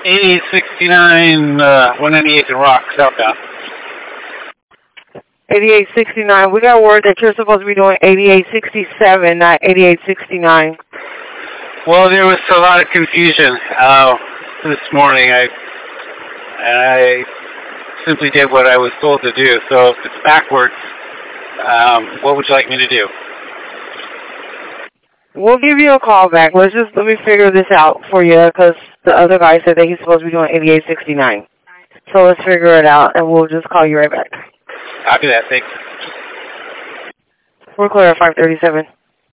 8869, 198 in Rock, southbound. 8869. We got word that you're supposed to be doing 8867, not 8869. Well, there was a lot of confusion this morning. I simply did what I was told to do. So if it's backwards, what would you like me to do? We'll give you a call back. Let me figure this out for you, because the other guy said that he's supposed to be doing 8869. So let's figure it out, and we'll just call you right back. Copy that. Thanks. We're clear at 537.